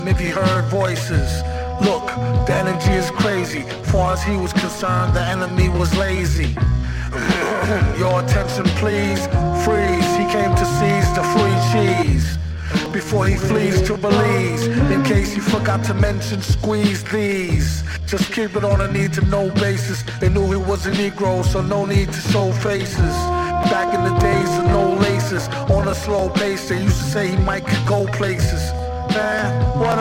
if he heard voices. Look, the energy is crazy. Far as he was concerned, the enemy was lazy. Your attention please, freeze. He came to seize the free cheese before he flees to Belize. In case you forgot to mention, squeeze these. Just keep it on a need to know basis. They knew he was a Negro, so no need to show faces. Back in the days of no laces, on a slow pace, they used to say he might could go places. Man, what